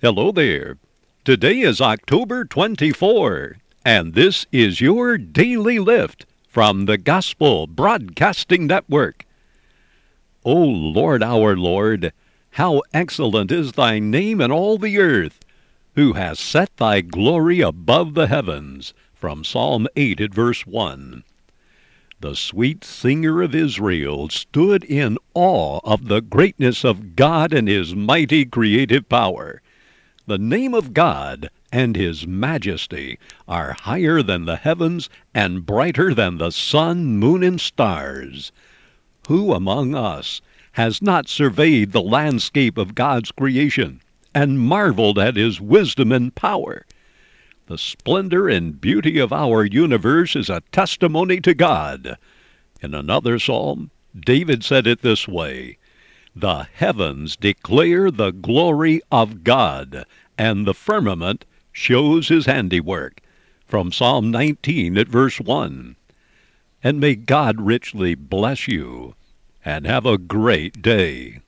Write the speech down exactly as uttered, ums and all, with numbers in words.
Hello there. Today is October twenty-fourth, and this is your Daily Lift from the Gospel Broadcasting Network. O Lord, our Lord, how excellent is thy name in all the earth, who has set thy glory above the heavens. From Psalm eight at verse one. The sweet singer of Israel stood in awe of the greatness of God and his mighty creative power. The name of God and his majesty are higher than the heavens and brighter than the sun, moon, and stars. Who among us has not surveyed the landscape of God's creation and marveled at his wisdom and power? The splendor and beauty of our universe is a testimony to God. In another psalm, David said it this way: "The heavens declare the glory of God, and the firmament shows his handiwork." From Psalm nineteen at verse one. And may God richly bless you, and have a great day.